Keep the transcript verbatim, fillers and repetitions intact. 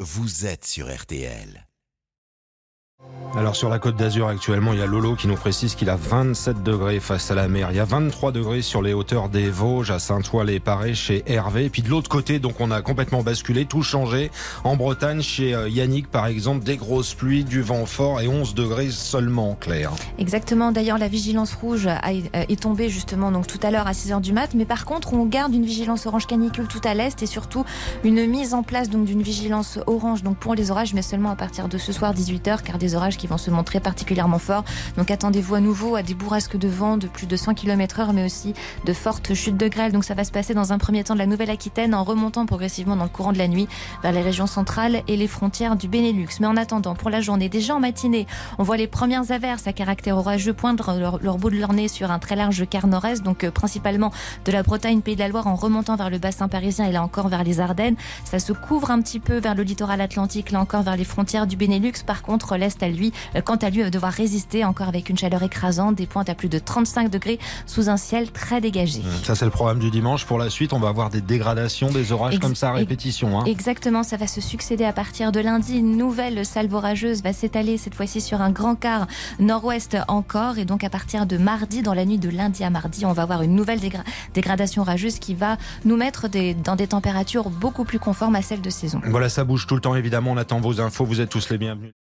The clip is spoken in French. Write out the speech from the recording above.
vous êtes sur R T L. Alors sur la Côte d'Azur actuellement, il y a Lolo qui nous précise qu'il a vingt-sept degrés face à la mer. Il y a vingt-trois degrés sur les hauteurs des Vosges, à Saint-Ouen-les-Parés chez Hervé. Et puis de l'autre côté, donc on a complètement basculé, tout changé. En Bretagne, chez Yannick par exemple, des grosses pluies, du vent fort et onze degrés seulement, Claire. Exactement, d'ailleurs la vigilance rouge est tombée justement donc tout à l'heure à six heures du mat. Mais par contre, on garde une vigilance orange canicule tout à l'est et surtout une mise en place donc d'une vigilance orange donc pour les orages, mais seulement à partir de ce soir dix-huit heures, car des orages qui vont se montrer particulièrement forts. Donc attendez-vous à nouveau à des bourrasques de vent de plus de cent kilomètres heure, mais aussi de fortes chutes de grêle. Donc ça va se passer dans un premier temps de la Nouvelle-Aquitaine en remontant progressivement dans le courant de la nuit vers les régions centrales et les frontières du Benelux. Mais en attendant, pour la journée, déjà en matinée, on voit les premières averses à caractère orageux poindre leur, leur bout de leur nez sur un très large quart nord-est, donc euh, principalement de la Bretagne, Pays de la Loire, en remontant vers le bassin parisien et là encore vers les Ardennes. Ça se couvre un petit peu vers le littoral atlantique, là encore vers les frontières du Benelux. Par contre, l'Est, à lui, quant à lui, va devoir résister encore avec une chaleur écrasante, des pointes à plus de trente-cinq degrés sous un ciel très dégagé. Ça, c'est le programme du dimanche. Pour la suite, on va avoir des dégradations, des orages Ex- comme ça à répétition. Hein. Exactement, ça va se succéder à partir de lundi. Une nouvelle salve orageuse va s'étaler cette fois-ci sur un grand quart nord-ouest encore. Et donc à partir de mardi, dans la nuit de lundi à mardi, on va avoir une nouvelle dégra- dégradation orageuse qui va nous mettre des, dans des températures beaucoup plus conformes à celles de saison. Voilà, ça bouge tout le temps évidemment. On attend vos infos. Vous êtes tous les bienvenus.